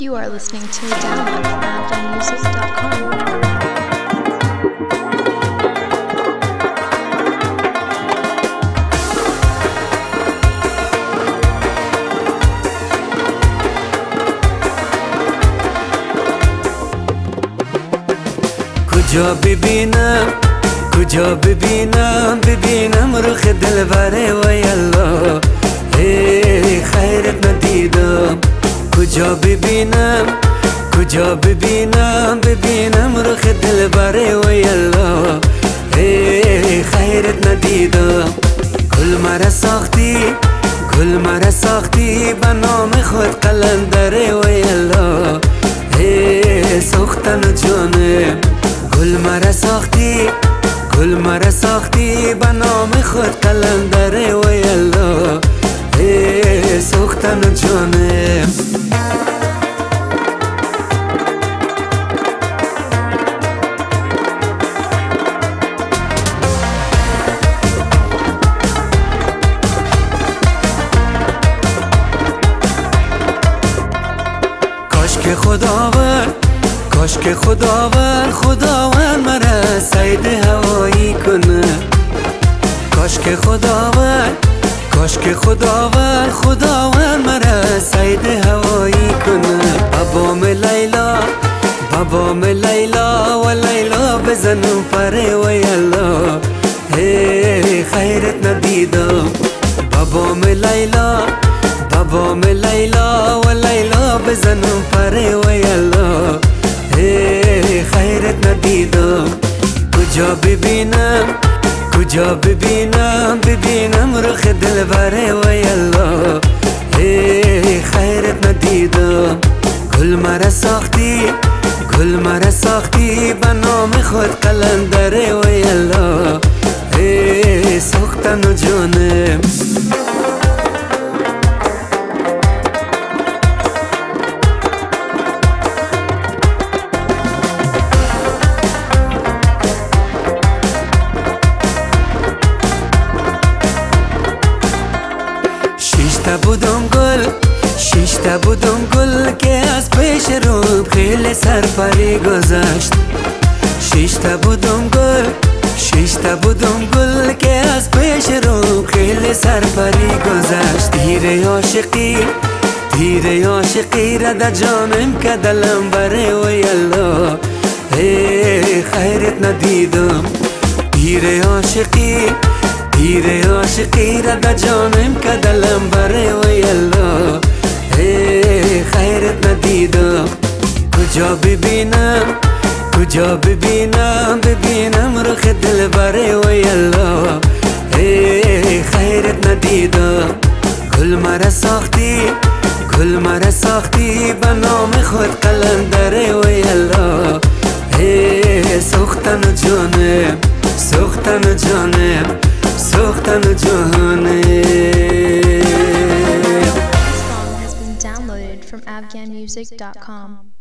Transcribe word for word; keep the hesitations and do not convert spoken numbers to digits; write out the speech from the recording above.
You are listening to a download from afghan music dot com. کجا ببینم کجا ببینم ببینم رخ دلبره و یلا ای خیرت ندیدم کجا ببینم کجا ببینم ببینم رخ دلبره و یلا ای خیرت ندیدم گل مرا ساختی گل مرا ساختی به نام خود قلندره و یلا ای سوختن جانم گل مرا ساختی گل مرا ساختی به نام خود قلندره و یلا ای سوختن جانم کاش که خداوند کاش که خداوند خداوند مرا صید هوایی کنه کاش که خداوند کاش که خداوند خداوند مرا صید هوایی کنه بابام لیلا بابام لیلا و لیلا بزنم پره و یلا ای خیرت ندیدم بابام لیلا بابام لیلا و لیلا بزنم پره و یلا ای خیرت ندیدم کجا ببینم کجا ببینم ببینم رخ دلبره و یلا ای خیرت ندیدم گل مرا ساختی گل مرا ساختی به نام خود قلندره و یلا ای سوختن جانم شیشتا بودم گل شیشتا بودم گل که از پیش روم خیلی سرپری گذشت شیشتا بودم گل شیشتا بودم گل که از پیش روم خیلی سرپری گذشت تیر عاشقی تیر عاشقی را در جانم که دلم بره و یلا ای خیرت ندیدم تیر عاشقی تیر عاشقی را در جانم که دلم بره و یلا ای خیرت ندیدم کجا ببینم کجا ببینم ببینم رخ دلبره و یلا ای خیرت ندیدم گل مرا ساختی گل مرا ساختی به نام خود قلندره و یلا ای سوختن جانم سوختن جانم سوختن جانم. This song has been downloaded from afghan music dot com.